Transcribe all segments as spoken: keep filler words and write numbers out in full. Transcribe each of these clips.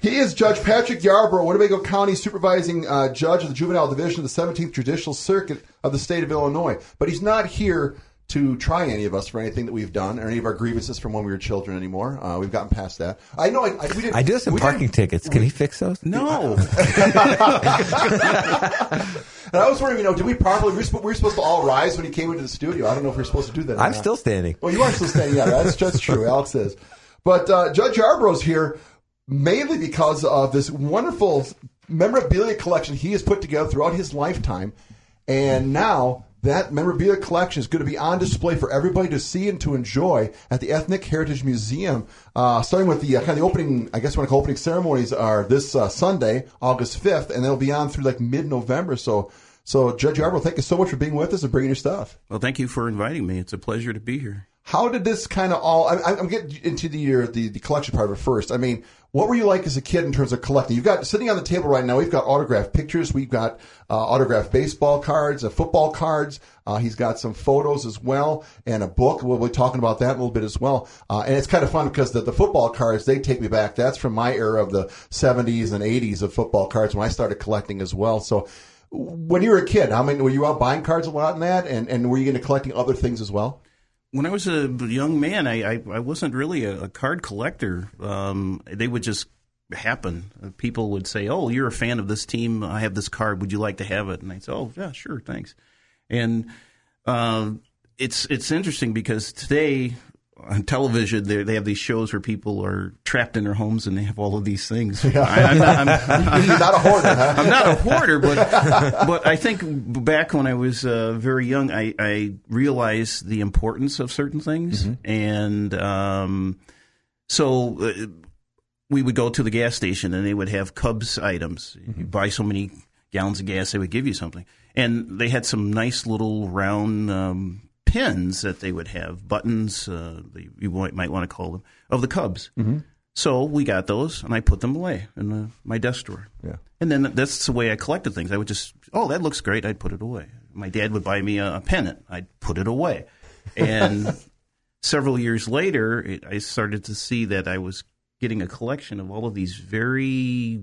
He is Judge Patrick Yarbrough, Winnebago County Supervising uh, Judge of the Juvenile Division of the seventeenth Judicial Circuit of the state of Illinois. But he's not here to try any of us for anything that we've done or any of our grievances from when we were children anymore. Uh, we've gotten past that. I know. I, I, we didn't, I do have some parking tickets. Can we, he fix those? No. And I was wondering, you know, did we properly? We were, we were supposed to all rise when he came into the studio. I don't know if we we're supposed to do that. I'm not. still standing. Well, you are still standing. Yeah, that's that's true. Alex is. But uh, Judge Yarbrough's here mainly because of this wonderful memorabilia collection he has put together throughout his lifetime, and now that memorabilia collection is going to be on display for everybody to see and to enjoy at the Ethnic Heritage Museum, uh, starting with the uh, kind of the opening, I guess what I call opening ceremonies are this uh, Sunday, August fifth, and they'll be on through like mid-November. So, so Judge Yarbrough, thank you so much for being with us and bringing your stuff. Well, thank you for inviting me. It's a pleasure to be here. How did this kind of all, I, I'm getting into the, uh, the the collection part of it first. I mean, what were you like as a kid in terms of collecting? You've got, sitting on the table right now, we've got autographed pictures, we've got uh, autographed baseball cards, uh, football cards, uh, he's got some photos as well, and a book. We'll be talking about that a little bit as well. Uh, and it's kind of fun because the, the football cards, they take me back. That's from my era of the seventies and eighties of football cards when I started collecting as well. So when you were a kid, how many, were you out buying cards a lot in that? And, and were you into collecting other things as well? When I was a young man, I, I, I wasn't really a, a card collector. Um, they would just happen. People would say, "Oh, you're a fan of this team. I have this card. Would you like to have it?" And I'd say, "Oh, yeah, sure, thanks." And uh, it's it's interesting because today on television they they have these shows where people are trapped in their homes and they have all of these things. Yeah. I, I'm, not, I'm, You're not a hoarder, huh? I'm not a hoarder, but but I think back when I was uh, very young, I, I realized the importance of certain things, mm-hmm. and um, so uh, we would go to the gas station and they would have Cubs items. Mm-hmm. You buy so many gallons of gas, they would give you something, and they had some nice little round Um, pins that they would have, buttons, uh, you might, might want to call them, of the Cubs. Mm-hmm. So we got those, and I put them away in the, my desk drawer. Yeah. And then that's the way I collected things. I would just, oh, that looks great. I'd put it away. My dad would buy me a, a pennant. I'd put it away. And several years later, it, I started to see that I was getting a collection of all of these very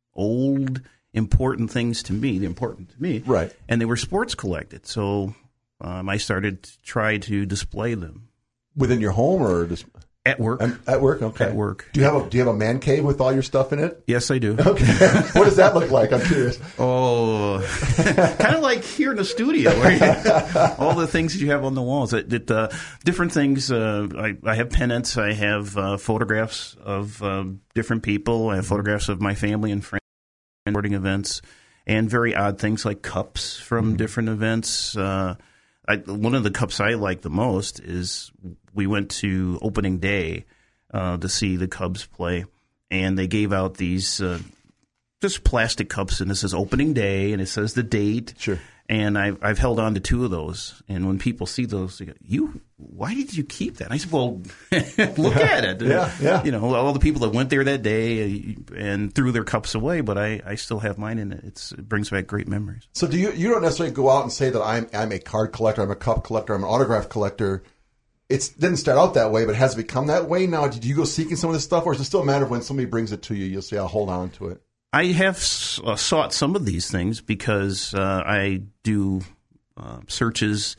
old, important things to me, important to me. Right. And they were sports collected. So Um, I started to try to display them within your home or just at work. Um, at work, okay. At work. Do you have a Do you have a man cave with all your stuff in it? Yes, I do. Okay. What does that look like? I'm curious. Oh, kind of like here in the studio, where you, all the things that you have on the walls. It, it, uh, different things. Uh, I, I have pennants. I have uh, photographs of uh, different people. I have photographs of my family and friends, sporting events, and very odd things like cups from mm-hmm. different events. Uh, I, one of the cups I like the most is we went to opening day uh, to see the Cubs play, and they gave out these uh, just plastic cups, and it says opening day, and it says the date. Sure. And I've, I've held on to two of those, and when people see those, they go, "You, why did you keep that?" And I said, "Well, look at it. Yeah, yeah. You know, all the people that went there that day and threw their cups away, but I, I still have mine in it. It's, it brings back great memories." So do you? You don't necessarily go out and say that I'm I'm a card collector, I'm a cup collector, I'm an autograph collector. It didn't start out that way, but has it become that way now? Did you go seeking some of this stuff, or is it still a matter of when somebody brings it to you, you'll say, "I'll hold on to it"? I have uh, sought some of these things because uh, I do uh, searches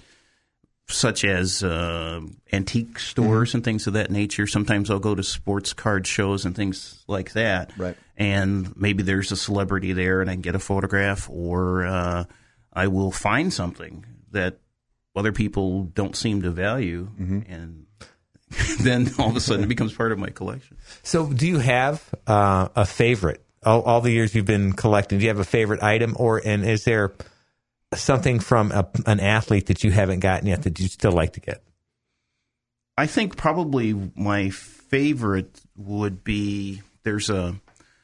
such as uh, antique stores mm-hmm. and things of that nature. Sometimes I'll go to sports card shows and things like that. Right. And maybe there's a celebrity there and I can get a photograph, or uh, I will find something that other people don't seem to value, mm-hmm. and then all of a sudden it becomes part of my collection. So do you have uh, a favorite? All, all the years you've been collecting, do you have a favorite item, or and is there something from a, an athlete that you haven't gotten yet that you still like to get? I think probably my favorite would be, there's a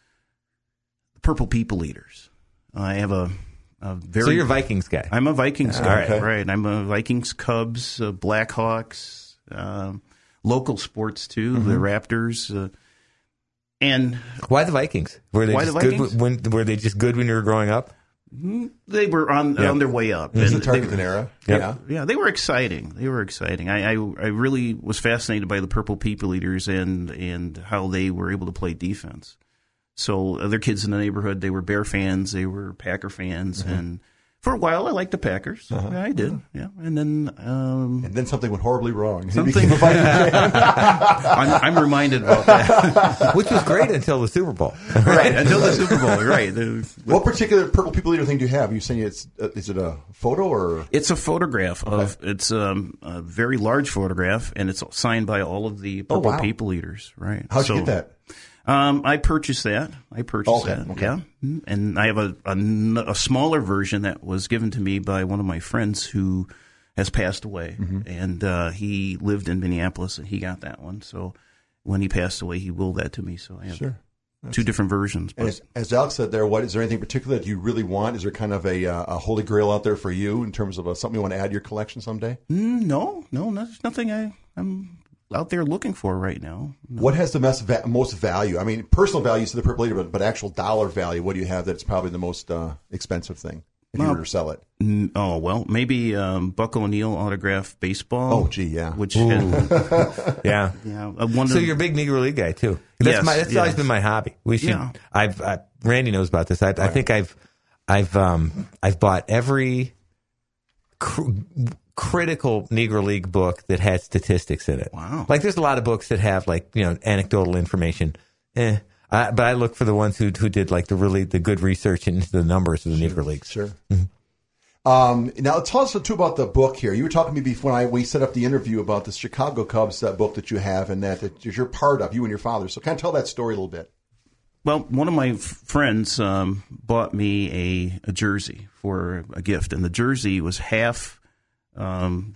Purple People Eaters. I have a, a very... So you're a Vikings guy. I'm a Vikings guy, okay. right. I'm a Vikings, Cubs, uh, Blackhawks, um, local sports too, mm-hmm. the Raptors, uh, and why the Vikings? Were they why just the Vikings? good when were they just good when you were growing up? They were on yeah. on their way up. It was the Tarkenton Tarkenton era. Yep. Yeah, yeah, they were exciting. They were exciting. I, I I really was fascinated by the Purple People Eaters and and how they were able to play defense. So other kids in the neighborhood, they were Bear fans, they were Packer fans, mm-hmm. and for a while I liked the Packers. Uh-huh. Yeah, I did. Uh-huh. Yeah, and then um, and then something went horribly wrong. Something. I'm, I'm reminded about that, which was great until the Super Bowl. Right until the Super Bowl. Right. The, what particular Purple People Eater thing do you have? Are you saying it's uh, is it a photo or? It's a photograph okay. of it's um, a very large photograph, and it's signed by all of the Purple oh, wow. People Eaters. Right. How'd so, you get that? Um, I purchased that. I purchased okay, that. Okay. Yeah, and I have a, a a smaller version that was given to me by one of my friends who has passed away, mm-hmm. and uh, he lived in Minneapolis, and he got that one. So when he passed away, he willed that to me. So I have sure. two different versions. And as, as Alex said there, what is there anything particular that you really want? Is there kind of a uh, a holy grail out there for you in terms of a, something you want to add to your collection someday? Mm, no, no, there's nothing I, I'm out there looking for right now. No. What has the most, va- most value? I mean, personal value to the Purple Eater, but, but actual dollar value, what do you have that's probably the most uh, expensive thing if well, you were to sell it? N- oh, well, maybe um, Buck O'Neil autographed baseball. Oh, gee, yeah. Which had, yeah. yeah uh, one so of, you're a big Negro League guy, too. That's, yes, my, that's yes. always been my hobby. We should, yeah. I've, I, Randy knows about this. I, I think I've, I've, um, I've bought every cr- critical Negro League book that had statistics in it. Wow. Like there's a lot of books that have like, you know, anecdotal information. Eh. I, but I look for the ones who who did like the really the good research into the numbers of the sure, Negro Leagues. Sure. Mm-hmm. Um, now tell us too about the book here. You were talking to me before I, we set up the interview about the Chicago Cubs that book that you have and that, that you're part of, you and your father. So kind of tell that story a little bit. Well, one of my f- friends um, bought me a, a jersey for a gift, and the jersey was half Um,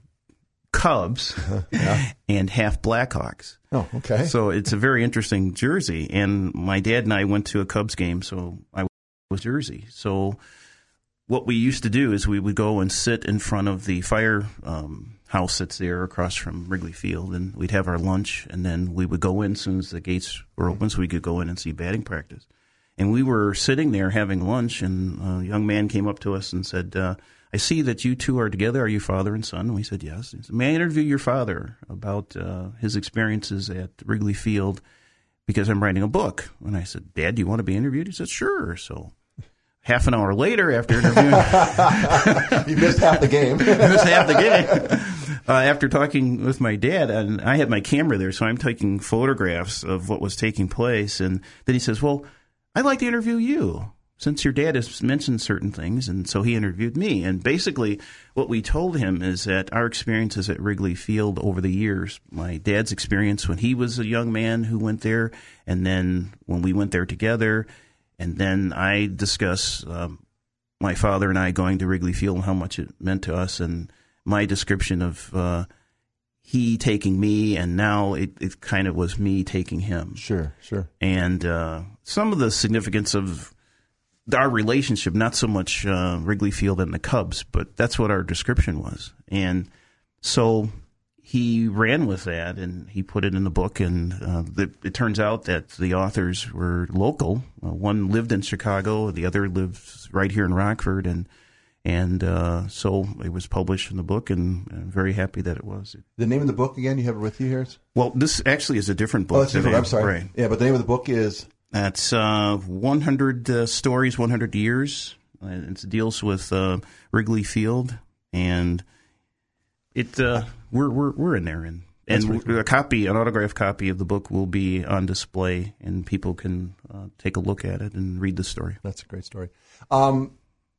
Cubs yeah. and half Blackhawks. Oh, okay. So it's a very interesting jersey. And my dad and I went to a Cubs game, so I was jersey. So what we used to do is we would go and sit in front of the fire um, house that's there across from Wrigley Field, and we'd have our lunch, and then we would go in as soon as the gates were open so we could go in and see batting practice. And we were sitting there having lunch, and a young man came up to us and said, uh, I see that you two are together. Are you father and son? And we said, yes. He said, may I interview your father about uh, his experiences at Wrigley Field because I'm writing a book? And I said, Dad, do you want to be interviewed? He said, sure. So half an hour later after interviewing. You missed half the game. missed half the game. Uh, after talking with my dad, and I had my camera there, so I'm taking photographs of what was taking place. And then he says, well, I'd like to interview you, since your dad has mentioned certain things, and so he interviewed me. And basically what we told him is that our experiences at Wrigley Field over the years, my dad's experience when he was a young man who went there, and then when we went there together, and then I discuss um, my father and I going to Wrigley Field and how much it meant to us, and my description of uh, he taking me, and now it, it kind of was me taking him. Sure, sure. And uh, some of the significance of our relationship, not so much uh, Wrigley Field and the Cubs, but that's what our description was. And so he ran with that, and he put it in the book, and uh, the, it turns out that the authors were local. Uh, one lived in Chicago, the other lives right here in Rockford, and and uh, so it was published in the book, and I'm very happy that it was. The name of the book, again, you have it with you here? Well, this actually is a different book. Oh, it's different. I'm sorry. Right. Yeah, but the name of the book is? That's uh, one hundred uh, Stories, one hundred Years. Uh, it deals with uh, Wrigley Field, and it uh, we're we're we're in there, and and really cool. A copy, an autographed copy of the book will be on display, and people can uh, take a look at it and read the story. That's a great story. Um,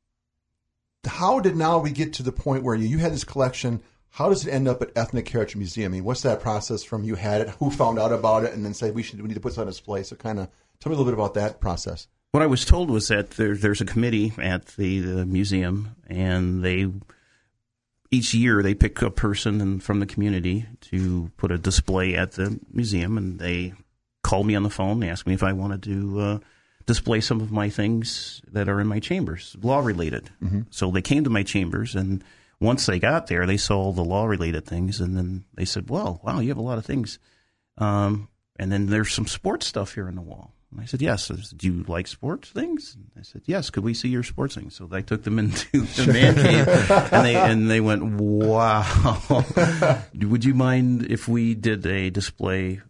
how did now we get to the point where you, you had this collection? How does it end up at Ethnic Heritage Museum? I mean, what's that process from you had it, who found out about it, and then said we should we need to put this on display? So kind of tell me a little bit about that process. What I was told was that there, there's a committee at the, the museum, and they each year they pick a person and, from the community to put a display at the museum, and they called me on the phone. They asked me if I wanted to uh, display some of my things that are in my chambers, law-related. Mm-hmm. So they came to my chambers, and once they got there, they saw the law-related things, and then they said, well, wow, you have a lot of things. Um, and then there's some sports stuff here on the wall. And I said, yes. I said, do you like sports things? And I said, yes. Could we see your sports things? So I took them into the man cave, and they and they went, wow. Would you mind if we did a display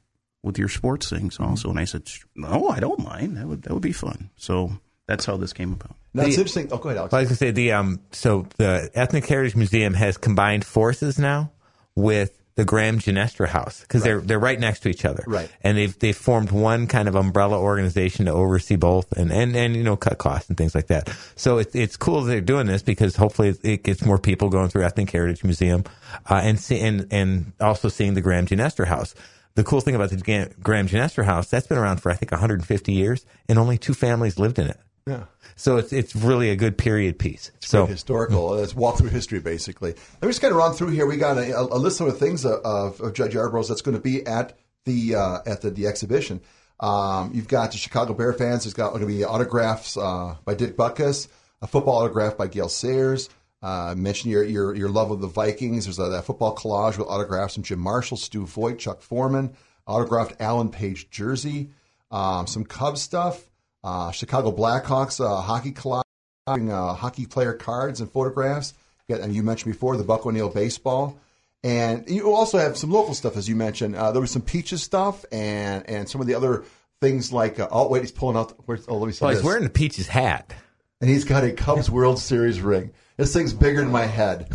with your sports things also. And I said, no, I don't mind. That would that would be fun. So that's how this came about. Now, it's interesting. Oh, go ahead, Alex. Well, I was going to say, the, um, so the Ethnic Heritage Museum has combined forces now with the Graham Ginestra House, because Right. they're they're right next to each other. Right. And they've they've formed one kind of umbrella organization to oversee both and, and, and you know, cut costs and things like that. So it, it's cool that they're doing this, because hopefully it gets more people going through Ethnic Heritage Museum uh, and, see, and and also seeing the Graham Ginestra House. The cool thing about the Graham Ginestra House, that's been around for, I think, one hundred fifty years, and only two families lived in it. Yeah. So it's it's really a good period piece. It's so very historical. It's walk through history, basically. Let me just kind of run through here. We got a, a list of things of, of, of Judge Yarborough's that's going to be at the uh, at the, the exhibition. Um, you've got the Chicago Bear fans. There's got going to be autographs uh, by Dick Butkus, a football autograph by Gail Sayers. Uh, mention your, your your love of the Vikings. There's a that football collage with autographs from Jim Marshall, Stu Voigt, Chuck Foreman, autographed Alan Page jersey, um, some Cubs stuff. Uh, Chicago Blackhawks uh, hockey collage, uh, hockey player cards and photographs. You, got, and you mentioned before the Buck O'Neill baseball, and you also have some local stuff, as you mentioned. Uh, there was some Peaches stuff and and some of the other things like uh, oh wait, he's pulling out. Where's, oh, let me see well, this. he's wearing the Peaches hat, and he's got a Cubs World Series ring. This thing's bigger than my head.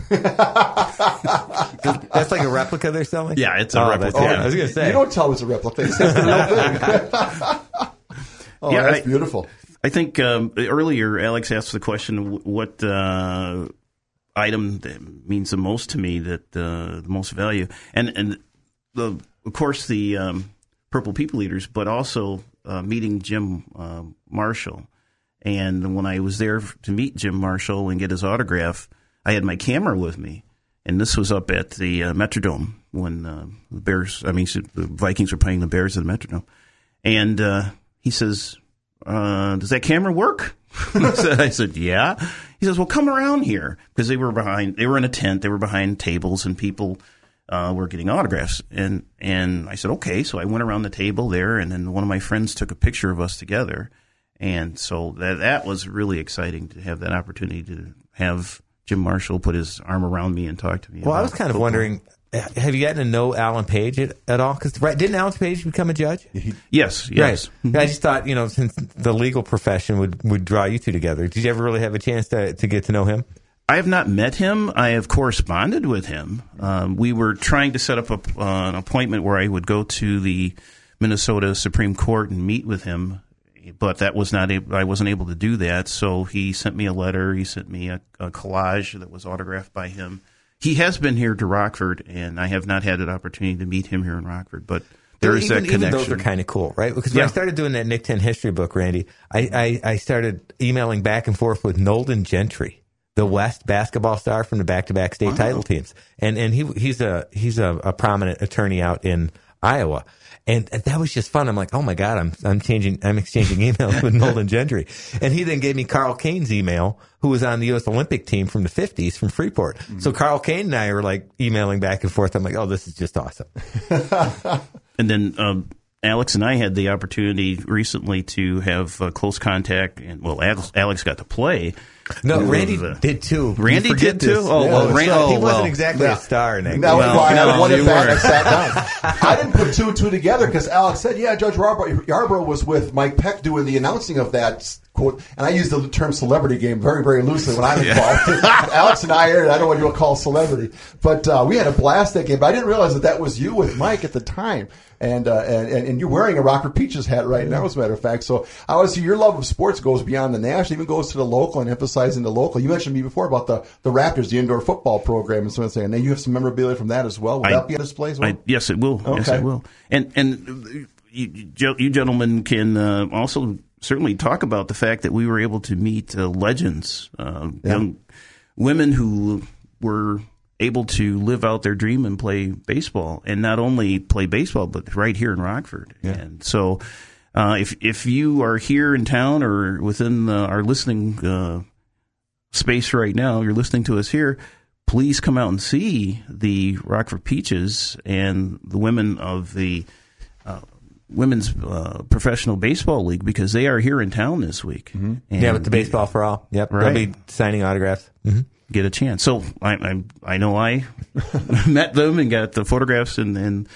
That's like a replica they're selling. Yeah, it's a oh, replica. That's, yeah, I was going to say You don't tell it's a replica. It's the real thing. Oh, Yeah, that's I- beautiful. I think um, earlier Alex asked the question, what uh, item that means the most to me, that uh, the most value, and and the of course the um, Purple People Eaters, but also uh, meeting Jim uh, Marshall. And when I was there to meet Jim Marshall and get his autograph, I had my camera with me, and this was up at the uh, Metrodome when uh, the Bears, I mean the Vikings were playing the Bears at the Metrodome, and uh, he says, Uh, does that camera work? I, said, I said, yeah. He says, well, come around here, because they were behind, they were in a tent, they were behind tables, and people uh, were getting autographs. And, and I said, okay. So I went around the table there, and then one of my friends took a picture of us together. And so that, that was really exciting to have that opportunity to have Jim Marshall put his arm around me and talk to me. Well, about I was kind of football. wondering, have you gotten to know Alan Page at, at all? Because right, didn't Alan Page become a judge? Yes, yes. Right. I just thought, you know, since the legal profession would, would draw you two together, did you ever really have a chance to, to get to know him? I have not met him. I have corresponded with him. Um, we were trying to set up a, uh, an appointment where I would go to the Minnesota Supreme Court and meet with him, but that was not able, I wasn't able to do that. So he sent me a letter. He sent me a, a collage that was autographed by him. He has been here to Rockford, and I have not had an opportunity to meet him here in Rockford, but there is even, that connection. Even those are kind of cool, right? Because when Yeah. I started doing that Nick ten history book, Randy, I, I, I started emailing back and forth with Nolden Gentry, the West basketball star from the back-to-back state Wow. title teams, and and he he's a he's a, a prominent attorney out in Iowa. And that was just fun. I'm like, oh my God, I'm I'm changing, I'm exchanging emails with Nolden Gentry. And he then gave me Carl Kane's email, who was on the U S Olympic team from the fifties from Freeport. Mm-hmm. So Carl Kane and I were like emailing back and forth. I'm like, oh, this is just awesome. And then um, Alex and I had the opportunity recently to have uh, close contact, and well, Alex, Alex got to play. No, with, Randy uh, did too. Randy You forget did too? this. Oh, well, that's Ran- right. oh, he wasn't well. exactly Yeah. a star, Nick. That was No, why no, I wanted you back. I weren't. sat down. I didn't put two and two together because Alex said, "Yeah, Judge Yarborough, Yarborough was with Mike Peck doing the announcing of that quote." And I used the term "celebrity game" very, very loosely when I'm involved. Alex and I, I don't know what you'll call celebrity, but uh, we had a blast that game. But I didn't realize that that was you with Mike at the time. And, uh, and and you're wearing a Rockford Peaches hat right now, as a matter of fact. So obviously your love of sports goes beyond the national, even goes to the local and emphasizing the local. You mentioned me before about the, the Raptors, the indoor football program, and so on. And then you have some memorabilia from that as well. Will I- that be on display as well? I, yes, it will. Yes, Okay. it will. And and you, you gentlemen can uh, also certainly talk about the fact that we were able to meet uh, legends, uh, Yeah. young women who were able to live out their dream and play baseball, and not only play baseball, but right here in Rockford. Yeah. And so, uh, if if you are here in town or within uh, our listening uh, space right now, you're listening to us here, please come out and see the Rockford Peaches and the women of the uh, Women's uh, Professional Baseball League, because they are here in town this week. Mm-hmm. And Yeah, with the baseball for all. Yep, Right. they'll be signing autographs. Mm-hmm. get a chance. So I I, I know I met them and got the photographs and, and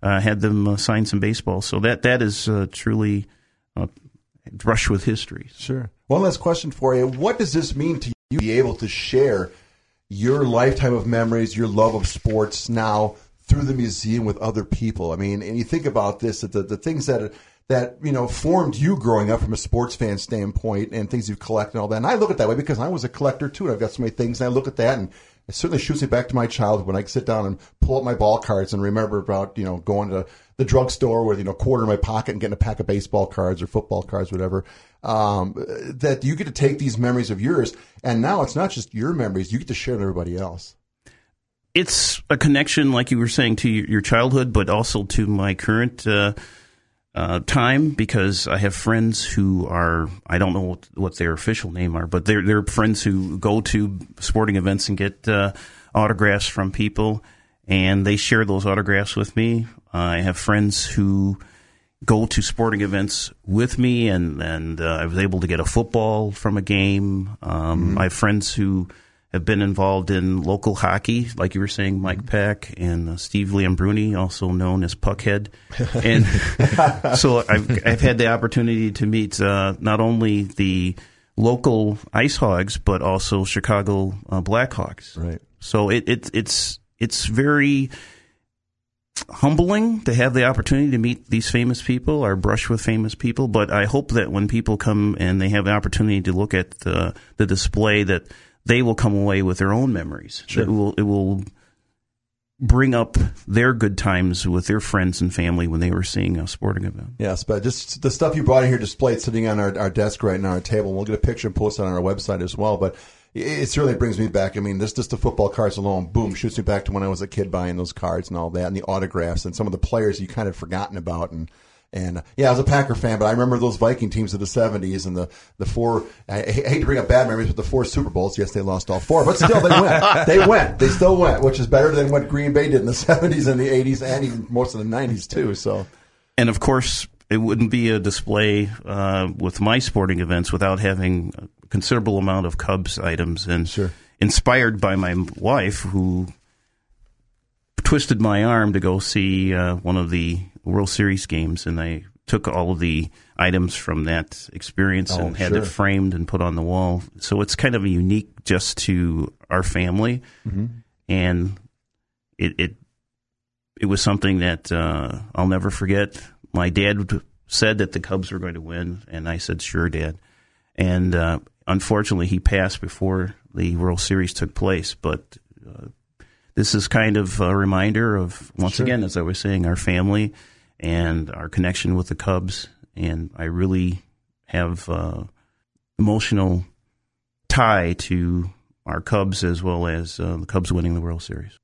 uh, had them uh, sign some baseball. So that that is uh, truly a brush with history. Sure. One last question for you. What does this mean to you to be able to share your lifetime of memories, your love of sports now through the museum with other people? I mean, and you think about this, that the, the things that that, you know, formed you growing up from a sports fan standpoint and things you've collected and all that. And I look at it that way because I was a collector too. And I've got so many things. And I look at that and it certainly shoots me back to my childhood when I sit down and pull up my ball cards and remember about, you know, going to the drugstore with, you know, a quarter in my pocket and getting a pack of baseball cards or football cards, whatever. Um, that you get to take these memories of yours. And now it's not just your memories. You get to share with everybody else. It's a connection, like you were saying, to your childhood, but also to my current uh, uh, time, because I have friends who are, I don't know what, what their official name are, but they're, they're friends who go to sporting events and get uh, autographs from people, and they share those autographs with me. Uh, I have friends who go to sporting events with me, and, and uh, I was able to get a football from a game. Um, mm-hmm. I have friends who have been involved in local hockey, like you were saying, Mike Peck and uh, Steve Lambruni, also known as Puckhead. And so I've, I've had the opportunity to meet uh, not only the local Ice Hogs, but also Chicago uh, Blackhawks. Right. So it, it, it's it's very humbling to have the opportunity to meet these famous people or brush with famous people. But I hope that when people come and they have the opportunity to look at the, the display, that they will come away with their own memories. Sure. It will, it will bring up their good times with their friends and family when they were seeing a sporting event. Yes, but just the stuff you brought in here displayed sitting on our, our desk right now, our table. We'll get a picture and post it on our website as well. But it certainly brings me back. I mean, this just the football cards alone, boom, shoots me back to when I was a kid buying those cards and all that, and the autographs and some of the players you kind of forgotten about. And And, yeah, I was a Packer fan, but I remember those Viking teams of the seventies and the, the four, I hate to bring up bad memories, but the four Super Bowls. Yes, they lost all four, but still they went. They went. They still went, which is better than what Green Bay did in the seventies and the eighties and even most of the nineties, too. So, and, of course, it wouldn't be a display uh, with my sporting events without having a considerable amount of Cubs items. And sure. Inspired by my wife, who twisted my arm to go see uh, one of the World Series games, and I took all of the items from that experience oh, and had sure. it framed and put on the wall. So it's kind of unique just to our family, mm-hmm. and it, it it was something that uh, I'll never forget. My dad said that the Cubs were going to win, and I said, "Sure, Dad." And uh, unfortunately, he passed before the World Series took place, but uh, this is kind of a reminder of, once sure. again, as I was saying, our family and our connection with the Cubs. And I really have uh, emotional tie to our Cubs as well as uh, the Cubs winning the World Series.